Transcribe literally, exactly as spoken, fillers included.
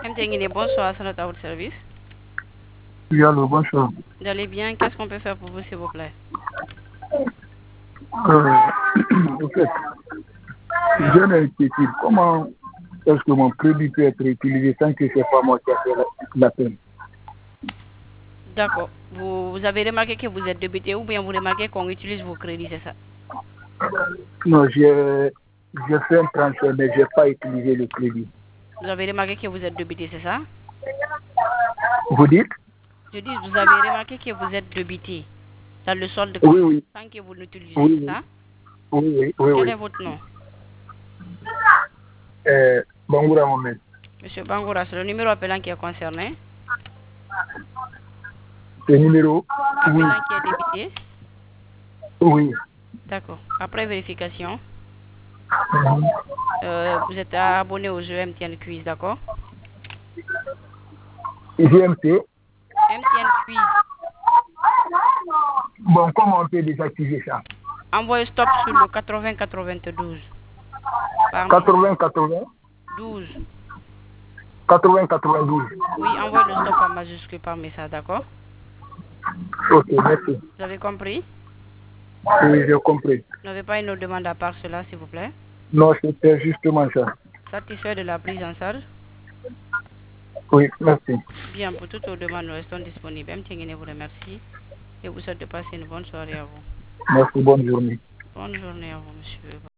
M T N, bonsoir, c'est notre service. Oui, allô, bonsoir. Vous allez bien? Qu'est-ce qu'on peut faire pour vous, s'il vous plaît? Euh, en fait, j'ai une inquiétude. Comment est-ce que mon crédit peut être utilisé sans que ce soit moi qui ai fait la, la peine? D'accord. Vous, vous avez remarqué que vous êtes débité ou bien vous remarquez qu'on utilise vos crédits, c'est ça? Non, j'ai j'ai fait un transfert, mais je n'ai pas utilisé le crédit. Vous avez remarqué que vous êtes débité, c'est ça? Vous dites? Je dis, vous avez remarqué que vous êtes débité dans le solde Oui, compte oui. sans que vous l'utilisez, Oui, c'est oui. ça? Oui, oui, oui. Quel oui. est votre nom? Euh, Bangoura Mohamed. Monsieur Bangoura, c'est le numéro appelant qui est concerné. Le numéro? Oui. Appelant qui est débité. Oui. D'accord. Après vérification, Mhm. euh, vous êtes abonné au jeu M T N Quiz, d'accord? G M T. M T N Quiz. Bon, comment on peut désactiver ça? Envoyez stop sur le quatre-vingts quatre-vingt-douze par message. quatre-vingts quatre-vingts douze. quatre-vingts quatre-vingt-douze. Oui, envoyez le stop en majuscule par message, d'accord? Ok, merci. Vous avez compris? Oui, j'ai compris. Vous n'avez pas une autre demande à part cela, s'il vous plaît? Non, c'était justement ça. Satisfait de la prise en charge? Oui, merci. Bien, pour toutes vos demandes, nous restons disponibles. M T N vous remercie et vous souhaite de passer une bonne soirée à vous. Merci, bonne journée. Bonne journée à vous, monsieur.